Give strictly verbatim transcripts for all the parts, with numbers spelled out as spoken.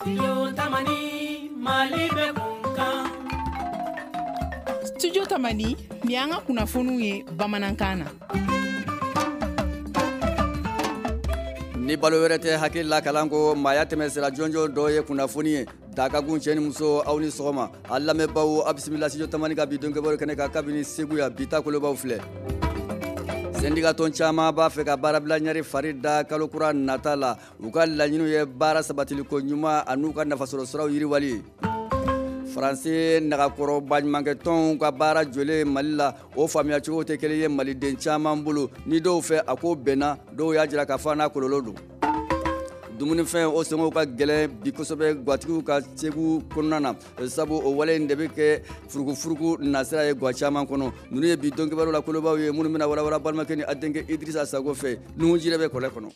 Studio Tamani Mali be kunkan. Studio Tamani ni an ka kunnafoniw ye bamanankan na. Ni balo wɛrɛ tɛ hakili la kalan ko maaya tɛmɛsira jɔnjɔn dɔ ye kunnafoni ye dagagun cɛ ni muso aw ni sɔgɔma a lamɛnbaaw a bisimila Studio Tamani ka bi donkɛbaro kɛnɛ kan kabini Segu ya bi ta kolobaw filɛ. Syndicat tɔn caman b'a fɛ ka baarabila ɲari fari da kalo kura nata la u ka laɲiniw ye baara sabatiliko ɲuman an'u ka nafasɔrɔ siraw yiriwali. Faransi nagakɔrɔ baɲumankɛ tɔnw ka baara jɔlen Mali la o faamuya cogo tɛ kelen ye maliden caman bolo ni dɔw fɛ a ko bɛnna dɔw y'a jira k'a fɔ n'a kɔlɔlɔ don. Dumunifɛn o sɔngɔw ka gɛlɛn bi kosɛbɛ guwatigiw ka segu kɔnɔna na sabu o wale in de bɛ kɛ furukufuruku nasira ye guwa caman kɔnɔ ninnu ye bi dɔnkɛbaro la kolobaw ye minnu bɛna walawala balimakɛ ni a denkɛ Idirisa Sago fɛ nuhu jire bɛ kɔlɛ kɔnɔ.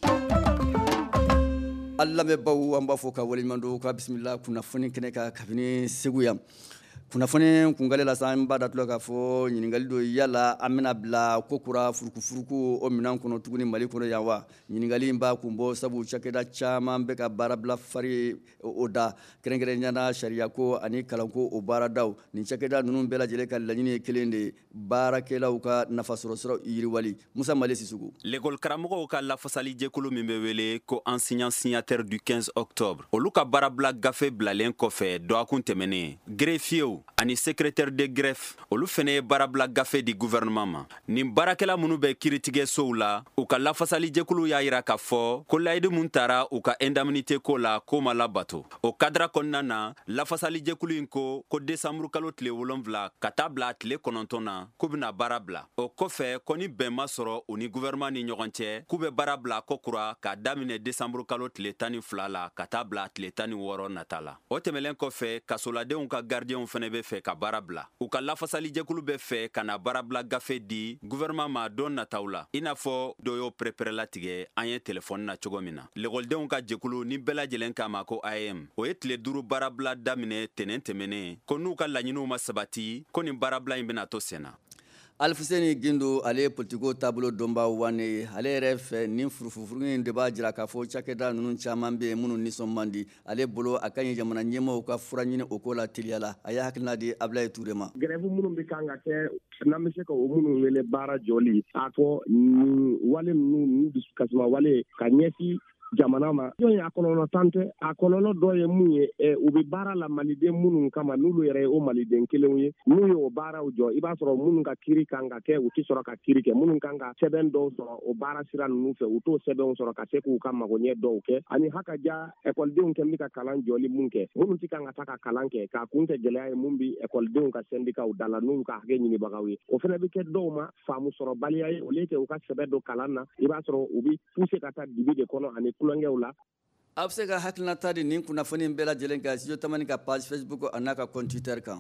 An lamɛnbaaw an b'a fɔ ka waleɲuman don ka bisimila kunnafoni kɛnɛ kan kabini Segu yan. Kunnafoni kungale la sa an b'a da tulo k'a fɔ ɲininkali do yala an bɛna bila ko kura furukufuruku o minɛn kɔnɔ tuguni Mali kɔnɔ yan wa ɲininkali in b'a kun bɔ sabu cakɛda caman bɛ ka baarabila fari o da kɛrɛnkɛrɛnnenya sariyako ani kalanko o baaradaw nin cakɛda ninnu bɛɛ lajɛlen ka laɲini ye kelen de baarakɛlaw ka nafasɔrɔ siraw yiriwali. Musa Male Sisugu. L'école karamɔgɔw ka lafasali jɛkulu min bɛ wele ko enseignant signataire du quinze octobre olu ka baarabila gafe bilalen kɔfɛ dɔgɔkun tɛmɛnen greffier ani secrétaire de greffe olu fɛnɛ ye baarabila gafe di gouvernement ma nin baarakɛla minnu bɛ kiiritigɛsow la u ka lafasali jɛkulu y'a yira k'a fɔ ko layidu mun taara u ka indemnité ko la ko ma labato o kadira kɔnɔna na lafasali jɛkulu in ko ko décembre kalo tile wolonwula ka taa bila tile kɔnɔntɔn na k'u bɛna baara bila o kɔfɛ ko ni bɛn ma sɔrɔ u ni gouvernement ni ɲɔgɔn cɛ k'u bɛ baara bila ko kura k'a daminɛ décembre kalo tile tan ni fila la ka taa bila tile tan ni wɔɔrɔ nata la o tɛmɛlen kɔfɛ kasoladenw ka gardiɛnw fɛnɛ bɛ fɛ ka baara bila u ka lafasali jɛkulu bɛ fɛ ka na baarabila gafe di gouvernement ma don nataw la i n'a fɔ dɔ y'o pɛrɛpɛrɛ latigɛ an ye telefɔni na cogo min na lekɔlidenw ka jɛkulu ni bɛɛ lajɛlen k'a ma ko A M o ye tile duuru baarabila daminɛ tɛnɛn tɛmɛnen ko n'u ka laɲiniw ma sabati ko nin baarabila in bɛna to sen na. Alfuseni Gindo ale ye politiko taabolo dɔnbaa wane ye ale yɛrɛ fɛ nin furufuru in de b'a jira k'a fɔ cakɛda ninnu caman bɛ yen minnu nisɔn man di ale bolo a ka ɲi jamana ɲɛmaaw ka fura ɲini o ko la teliya la a ye hakilina di Ablaye Ture ma. Grève minnu bɛ kan ka kɛ n'an bɛ se ka o minnu wele baara jɔli a fɔ nin wale ninnu nin dusukasuma wale ka ɲɛsin jamana ma jɔn ye a kɔlɔlɔ tan tɛ a kɔlɔlɔ dɔ ye mun ye u bɛ baara la maliden minnu kama n'olu yɛrɛ ye o maliden kelenw ye n'u ye o baaraw jɔ i b'a sɔrɔ minnu ka kiiri kan ka kɛ u tɛ sɔrɔ ka kiiri kɛ minnu kan ka sɛbɛn dɔw sɔrɔ o baara sira ninnu fɛ u t'o sɛbɛnw sɔrɔ ka se k'u ka magoɲɛ dɔw kɛ ani hakaja ekɔlidenw kɛ bɛ ka kalan jɔli mun kɛ minnu tɛ kan ka taa ka kalan kɛ k'a kun kɛ gɛlɛya ye mun bɛ ekɔlidenw ka syndicat da la n'u ka hakɛ ɲinibagaw ye o fana bɛ kɛ dɔw ma faamu sɔrɔ baliya ye o le kɛ u ka sɛbɛn dɔ kalan na i b'a sɔrɔ u bɛ pousser ka taa dibi de kɔnɔ ani kulonkɛw la. A bɛ se ka hakilinata di nin kunnafoni bɛɛ lajɛlen kan Studio Tamani ka page Facebook a n'a ka compte Twitter kan.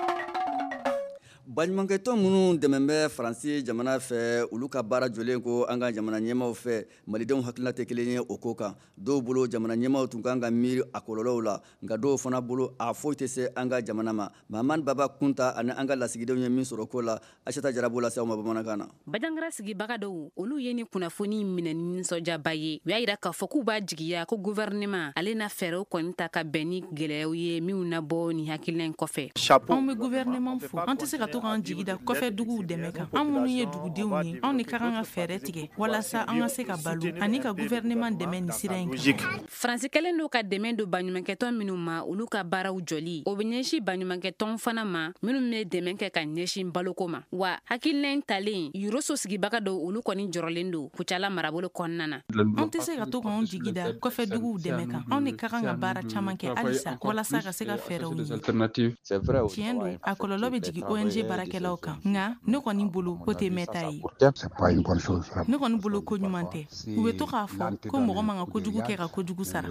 Baɲumankɛtɔn minnu dɛmɛ bɛ Faransi jamana fɛ olu ka baara jɔlen ko an ka jamana ɲɛmaaw fɛ malidenw hakilina tɛ kelen ye o ko kan dɔw bolo jamana ɲɛmaaw tun kan ka miiri a kɔlɔlɔw la nka dɔw fana bolo a foyi tɛ se an ka jamana ma Mahamani Baba Kunta ani an ka lasigidenw ye min sɔrɔ ko la Aisata Jara b'o lase aw ma bamanankan na. Bajangara sigibaga dɔw olu ye ni kunnafoni minɛ ni nisɔndiyaba ye u y'a yira k'a fɔ k'u b'a jigiya ko gouvernement ale na fɛɛrɛw kɔni ta ka bɛn ni gɛlɛyaw ye minnu na bɔ ni hakilina in kɔfɛ. Anw bɛ gouvernement fo an tɛ se ka to k'an jigida kɔfɛ duguw dɛmɛ kan an minnu ye dugudenw ye anw de ka kan ka fɛɛrɛ tigɛ walasa an ka se ka balo ani ka gouvernement dɛmɛ nin sira in kan. Faransi kɛlen don ka dɛmɛ don baɲumankɛtɔn minnu ma olu ka baaraw jɔli o bɛ ɲɛsin baɲumankɛtɔn fana ma minnu bɛ dɛmɛ kɛ ka ɲɛsin baloko ma wa hakilina in talen yuroso sigibaga dɔw olu kɔni jɔrɔlen don Kucala marabolo kɔnɔna na. Anw tɛ se ka to k'anw jigida kɔfɛ duguw dɛmɛ kan anw de ka kan ka baara caman kɛ halisa walasa ka se ka fɛɛrɛw ɲini. Tiɲɛ don a kɔlɔlɔ bɛ jigin O N G baarakɛlaw kan nka ne kɔni bolo ko tɛ mɛta ye ne kɔni bolo ko ɲuman tɛ u bɛ to k'a fɔ ko mɔgɔ man ka kojugu kɛ ka kojugu sara.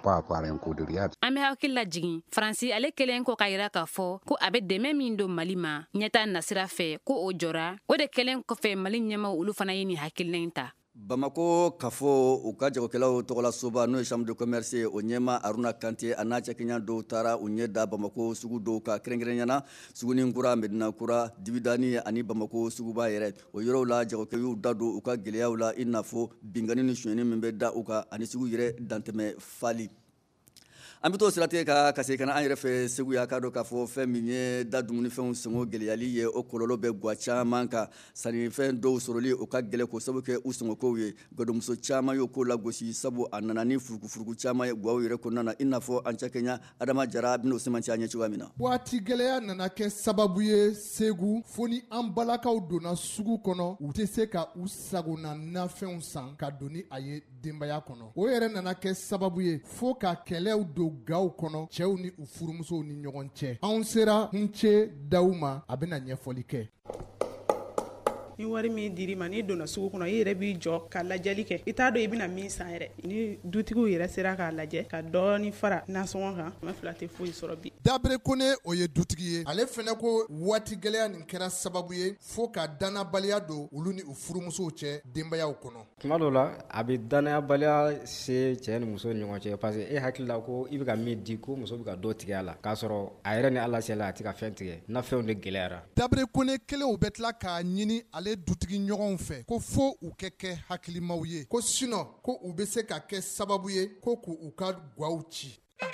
An bɛ hakili lajigin Faransi ale kɛlen ko ka yira k'a fɔ ko a bɛ dɛmɛ min don Mali ma ɲɛta nasira fɛ ko o jɔra o de kɛlen kɔfɛ Mali ɲɛmaaw olu fana ye nin hakilina in ta. Bamako k'a fɔ u ka jagokɛlaw tɔgɔla soba n'o ye chambre de commerce ye o ɲɛma Aruna Kante a n'a cɛkɛɲa dɔw taara u ɲɛ da Bamako sugu dɔw ka kɛrɛnkɛrɛnyana Sugunikura Medinakura Dibidani ani Bamako suguba yɛrɛ o yɔrɔw la jagokɛlaw y'u da don u ka gɛlɛyaw la i n'a fɔ bingani ni sonyani min bɛ da u kan ani sugu yɛrɛ dantɛmɛ fali. an bɛ t'o siratigɛ ka ka segin ka na an yɛrɛ fɛ Segu ya k'a dɔn k'a fɔ fɛn min ye da dumunifɛnw sɔngɔ gɛlɛyali ye o kɔlɔlɔ bɛ guwa caman kan sannifɛn dɔw sɔrɔli o ka gɛlɛ k'o sabu kɛ u sɔngɔkow ye gadɔmuso caman y'o ko lagosi sabu a nana ni furukufuruku caman ye guwaw yɛrɛ kɔnɔna na i n'a fɔ an cɛkɛɲa Adama Jara bɛn'o semanti an ɲɛ cogoya min na. Waati gɛlɛya nana kɛ sababu ye Segu fo ni an balakaw donna sugu kɔnɔ u tɛ se ka u sagona nafɛnw san ka don ni a ye denbaya kɔnɔ. O yɛrɛ nana kɛ sababu ye fo ka kɛlɛw don gaw kɔnɔ cɛw ni u furumusow ni ɲɔgɔn cɛ. Anw sera Hunce Dawu ma a bɛna ɲɛfɔli kɛ. Ni wari min dir'i ma n'i donna sugu kɔnɔ i yɛrɛ b'i jɔ ka lajɛli kɛ i t'a dɔn i bɛna min san yɛrɛ ni dutigiw yɛrɛ sera k'a lajɛ ka dɔɔni fara nasɔngɔ kan kɛmɛ fila tɛ foyi sɔrɔ bi. Dabere Kone o ye dutigi ye ale fɛnɛ ko waati gɛlɛya nin kɛra sababu ye fo ka danabaliya don olu ni u furumusow cɛ denbayaw kɔnɔ. Tuma dɔw la a bɛ danayabaliya se cɛ ni muso ni ɲɔgɔn cɛ parce que e hakili la ko i bɛ ka min di ko muso bɛ ka dɔ tigɛ a la k'a sɔrɔ a yɛrɛ ni Ala cɛla a tɛ ka fɛn tigɛ nafɛnw de gɛlɛyara. Dabere Kone kelenw bɛ tila k'a ɲini ale dutigi ɲɔgɔnw fɛ ko fo u kɛ kɛ hakilimaw ye ko sinon ko u bɛ se ka kɛ sababu ye ko k'u ka guwaw ci.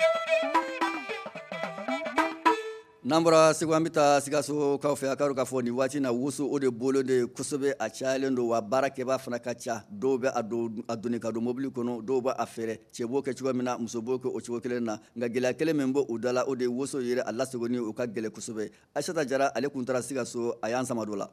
N'an bɔra Segu an bɛ taa Sikaso kaw fɛ a ka dɔn k'a fɔ nin waati na woso o de bolo de kosɛbɛ a cayalen don wa baarakɛbaa fana ka ca dɔw bɛ a donni ka don mobili kɔnɔ dɔw b'a feere cɛ b'o kɛ cogoya min na muso b'o kɛ o cogo kelen na nka gɛlɛya kelen min b'o u da la o de ye woso yɛrɛ a lasagoni o ka gɛlɛ kosɛbɛ Aisata Jara ale kun taara Sikaso a y'an sama dɔ la.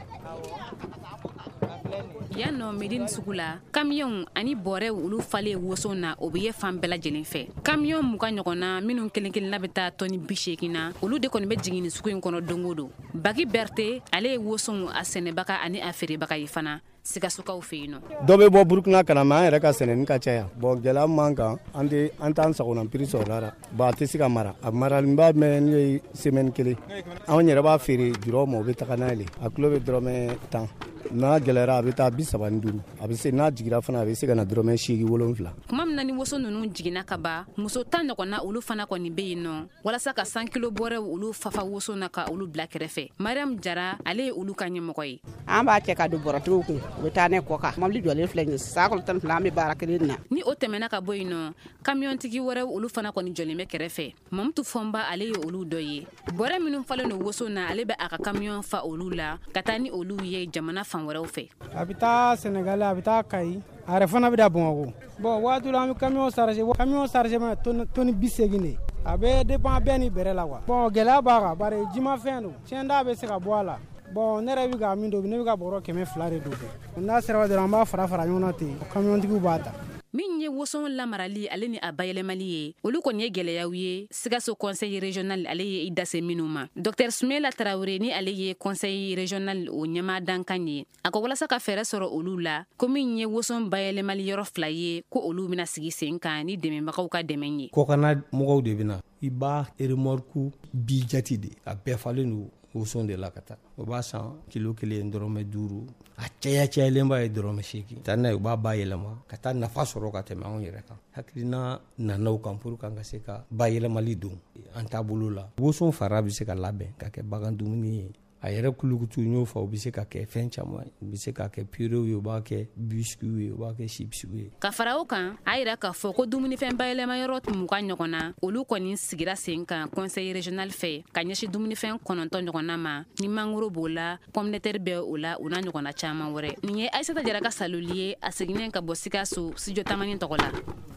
Yan nɔ Medine sugu la kamiyɔnw ani bɔrɛw olu falen woso na o bɛ ye fan bɛɛ lajɛlen fɛ kamiyɔn mugan ɲɔgɔnna minnu kelen kelenna bɛ taa tɔni bi seegin na olu de kɔni bɛ jigin nin sugu in kɔnɔ don o don Baki Berte ale ye wosow a sɛnɛbaga ani a feerebaga ye fana Sikasokaw fɛ yen nɔ. Dɔ bɛ bɔ Burukina kana mais an yɛrɛ ka sɛnɛni ka caya bon gɛlɛya man kan an tɛ an t'an sagona prix sɔrɔ la bon a tɛ se ka mara a marali b'a mɛn n'o ye semaine kelen anw yɛrɛ b'a feere jurɔw ma o bɛ taga n'a ye a kilo bɛ dɔrɔmɛ tan n'a gɛlɛyara a bɛ taa bi saba ni duuru a bɛ se n'a jigira fana a bɛ se ka na dɔrɔmɛ seegin wolonwula. Kuma min na ni woso ninnu jiginna ka ban muso tan ɲɔgɔnna olu fana kɔni bɛ yen nɔ walasa ka san kilo bɔrɛw olu fafa woso na ka olu bila kɛrɛfɛ Mariam Jara ale ye olu ka ɲɛmɔgɔ ye. An b'a cɛ ka don bɔrɔtigiw kun u bɛ taa ne kɔ kan mobili jɔlen filɛ nin san kalo tan ni fila an bɛ baara kelen na. Ni o tɛmɛna ka bɔ yen nɔ kamiyɔntigi wɛrɛw olu fana kɔni jɔlen bɛ kɛrɛfɛ Mamutu Fɔnba ale ye olu dɔ ye bɔrɛ minnu falen no woso na ale bɛ a ka kamiyɔn fa olu la ka taa ni olu ye jamana fan wɛrɛw fɛ. A bɛ taa Senegal a bɛ taa Kayi a yɛrɛ fana bɛ da Bamakɔ bon waati la an bɛ kamiyɔn chargé kamiyɔn chargement tɔni bi seegin de a bɛ dépend bɛɛ ni bɛrɛ la quoi bon gɛlɛya b'a kan bari jimafɛn don tiɲɛda bɛ se ka bɔ a la bon ne yɛrɛ bɛ ka min don ne bɛ ka bɔrɔ kɛmɛ fila de don n'a sera dɔrɔn an b'a fara fara ɲɔgɔn na ten kamiyɔntigiw b'a ta. Min ye woson lamarali ale ni a bayɛlɛmali ye olu kɔni ye gɛlɛyaw ye Sikaso conseil régional ale ye i dase minnu ma Dr Sumela Traoré ni ale ye conseil régional o ɲɛmaa dankan ye a ko walasa ka fɛɛrɛ sɔrɔ olu la ko min ye woson bayɛlɛmali yɔrɔ fila ye ko olu bɛna sigi sen kan ni dɛmɛbagaw ka dɛmɛ ye. Kɔkana mɔgɔw de bɛna i b'a remorque bi jati de a bɛɛ falen don woson de la ka taa o b'a san kilo kelen dɔrɔmɛ duuru a caya cayalenba ye dɔrɔmɛ seegin taa n'a ye u b'a bayɛlɛma ka taa nafa sɔrɔ ka tɛmɛ anw yɛrɛ kan hakilina nanaw kan pour kan ka se ka bayɛlɛmali don an taabolo la woson fara bɛ se ka labɛn ka kɛ bagan dumuni ye a yɛrɛ kulukutu y'o fɔ u bɛ se ka kɛ fɛn caman u bɛ se ka kɛ purew ye u b'a kɛ biscuits ye u b'a kɛ chips ye. Ka fara o kan a yira k'a fɔ ko dumunifɛn bayɛlɛma yɔrɔ mugan ɲɔgɔn na olu kɔni sigira sen kan conseil régional fɛ ka ɲɛsin dumunifɛn kɔnɔntɔn ɲɔgɔnna ma ni mangoro b'o la pomme de terre bɛ o la u n'a ɲɔgɔnna caman wɛrɛ nin ye Aisata Jara ka saloli ye a seginnen ka bɔ Sikaso studio tamani tɔgɔ la.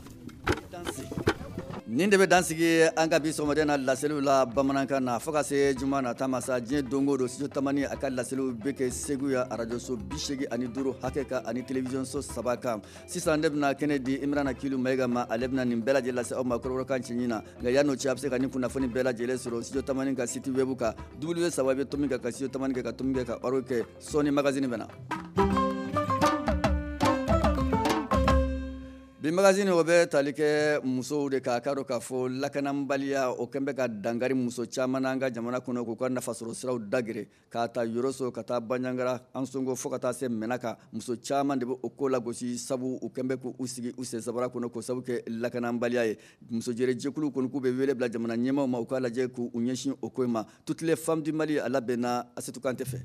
nin de bɛ dansigi an ka bi sɔgɔmaden na laseliw la bamanankan na fo ka se juma nata ma sa diɲɛ don o don studio tamani a ka laseliw bɛ kɛ Segu ya arajo so bi seegin ani duuru hakɛ kan ani télévision so saba kan sisan ne bɛna kɛnɛ di Imrana Kilu Mayiga ma ale bɛna nin bɛɛ lajɛlen lase aw ma kɔrɔbɔrɔkan cɛɲi na nka yan'o cɛ a bɛ se ka nin kunnafoni bɛɛ lajɛlen sɔrɔ studio tamani ka site web kan w saba bɛ tomin kan ka studio tamani kɛ ka tomin kɛ ka aro kɛ Sony magazine bɛna. Bi magazine o bɛ tali kɛ musow de ka k'a dɔn k'a fɔ lakanabaliya o kɛn bɛ ka dankari muso caman n'an ka jamana kɔnɔ k'u ka nafasɔrɔ siraw dagere k'a ta Yoroso ka taa Bandiagara an Songo fo ka taa se Mɛnaka muso caman de bɛ o ko lagosi sabu u kɛn bɛ k'u sigi u sen sabara kɔnɔ k'o sabu kɛ lakanabaliya ye muso jɛrɛ jɛkulu kɔni k'u bɛ wele bila jamana ɲɛmaaw ma u k'a lajɛ k'u ɲɛsin o ko in ma toutes les femmes du Mali a labɛnna Asetu Kante fɛ.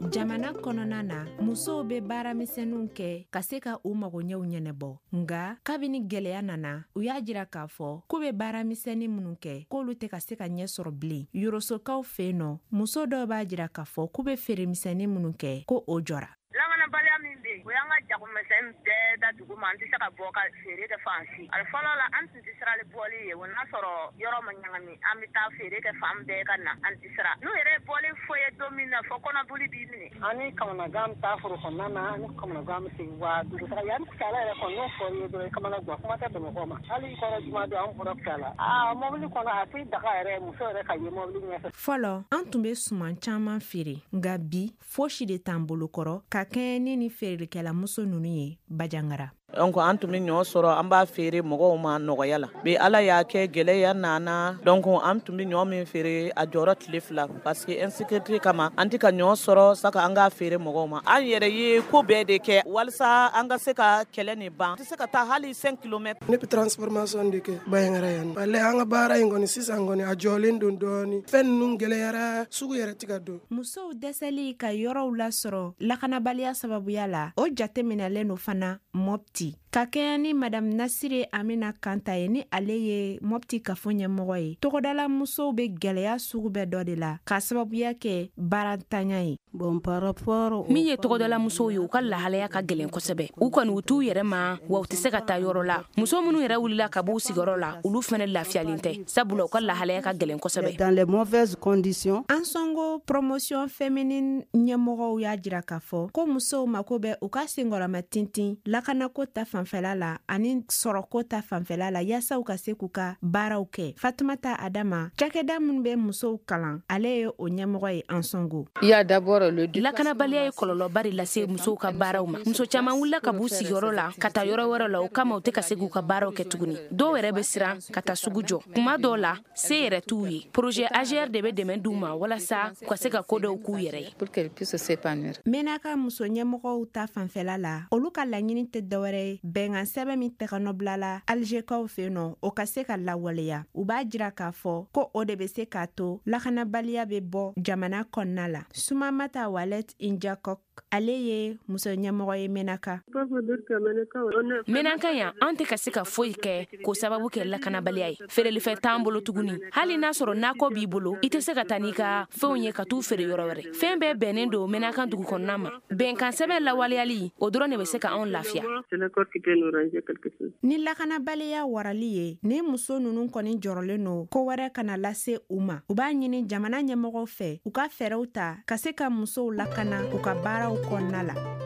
jamana kɔnɔna na musow be baaramisɛnninw kɛ ka se ka u magoɲɛw ɲɛnɛbɔ nga kabini gwɛlɛya nana u y'a jira k'a fɔ k'u be baaramisɛnnin minnu kɛ k'olu tɛ ka se ka ɲɛ sɔrɔ bilen yorosokaw fɛ nɔ muso dɔw b'a jira k'a fɔ k'u be feeremisɛnnin minnu kɛ ko o jɔra langanabaliya min be o y'an ka jagomɛsɛn bɛɛ da dugu ma an tɛ se ka bɔ ka feere kɛ fan si ali fɔlɔ la an tun tɛ sirali bɔli ye o n'a sɔrɔ yɔrɔ ma ɲagami an bɛ taa feere kɛ fan bɛɛ ka na an tɛ sira n'u yɛrɛ bɔli fɔ ye don min na fɔ kɔnɔboli b'i minɛ ani kamanagan bɛ taa foro kɔnɔna na ani kamanagan bɛ segin wa dugutaga yan kala yɛrɛ kɔnɔ n'o fɔri ye dɔrɔn kamana gan kuma tɛ bamakɔ ma hali kɔrɔ juma don an bɔra kala aa mɔbili kɔnɔ a tɛ daga yɛrɛ muso yɛrɛ ka ye mɔbili ɲɛfɛ fɔlɔ an tun bɛ suman caman feere nka bi fosi de t'an bolo kɔrɔ ka kɛɲɛ ni ni feerelikɛla muso ninnu ye Bajangara. Donc an tun bɛ ɲɔ sɔrɔ an b'a feere mɔgɔw ma nɔgɔya la bi ala y'a kɛ gɛlɛya nana donc an tun bɛ ɲɔ min feere a jɔyɔrɔ tile fila parce que insécurité kama an tɛ ka ɲɔ sɔrɔ saka an k'a feere mɔgɔw ma an yɛrɛ ye ko bɛɛ de kɛ walasa an ka se ka kɛlɛ nin ban tɛ se ka taa hali cinq kilomètres. Ne bɛ transformation de kɛ Bajangara yan ale an ka baara in kɔni sisan kɔni a jɔlen don dɔɔni fɛn ninnu gɛlɛyara sugu yɛrɛ tɛ ka don. Musow dɛsɛli ka yɔrɔw lasɔrɔ lakanabaliya sababuya la o jateminɛlen don fana Mopti ka kɛɲɛ ni Madame Nasire Amina Kanta ye ni ale ye Mopti kafo ɲɛmɔgɔ ye tɔgɔdala musow be gɛlɛya sugu bɛɛ dɔ de la ka sababuya kɛ baarantanya ye. Bon par rapport min ye tɔgɔdala musow ye u ka lahalaya ka gɛlɛn kosɛbɛ u kɔni u t'u yɛrɛ ma wa u tɛ se ka taa yɔrɔ la muso minnu yɛrɛ wulila ka b'u sigiyɔrɔ la olu fɛnɛ lafiyalen tɛ sabula u ka lahalaya ka gɛlɛn kosɛbɛ. Dans les mauvaises conditions. Ansongo promotion féminine ɲɛmɔgɔw y'a jira k'a fɔ ko musow mako bɛ u ka senkɔrɔma tintin lakanako ta fanfɛla la ani sɔrɔko ta fanfɛla la yaasa u ka se k'u ka baaraw kɛ. Fatumata Adama cakɛda minnu bɛ musow kalan ale ye o ɲɛmɔgɔ ye Ansongo. Il y a d'abord le lakanabaliya ye kɔlɔlɔba de lase musow ka baaraw ma muso caman wulila ka b'u sigiyɔrɔ la ka taa yɔrɔ wɛrɛ la o kama u tɛ ka se k'u ka baaraw kɛ tuguni dɔw yɛrɛ bɛ siran ka taa sugu jɔ kuma dɔw la se yɛrɛ t'u ye projet A G R de bɛ dɛmɛ d'u ma walasa u ka se ka ko dɔw k'u yɛrɛ ye pour qu'elles puissent s'épanouir. Menaka muso ɲɛmɔgɔw ta fanfɛla la olu ka laɲini tɛ dɔwɛrɛ ye bɛnkan sɛbɛn min tɛgɛnɔbila la Algekaw fɛ nɔ o ka se ka lawaleya u b'a jira k'a fɔ ko o de bɛ se k'a to lakanabaliya bɛ bɔ jamana kɔnɔna la. Sumamata Walet Injakok ale ye muso ɲɛmɔgɔ ye Menaka. Menaka yan an tɛ ka se ka foyi kɛ k'o sababu kɛ lakanabaliya ye feerelifɛn t'an bolo tuguni hali n'a sɔrɔ nakɔ b'i bolo i tɛ se ka taa n'i ka fɛnw ye ka t'u feere yɔrɔ wɛrɛ fɛn bɛɛ bɛnnen don Menaka dugu kɔnɔna ma bɛnkan sɛbɛn lawaleyali o dɔrɔn de bɛ se ka anw lafiya. Ni lakanabaliya warali ye ni muso ninnu kɔni jɔrɔlen no ko wɛrɛ kana lase u ma u b'a ɲini jamana ɲɛmɔgɔw fɛ u ka fɛɛrɛw ta ka se ka musow lakana u ka baaraw kɔnɔna la.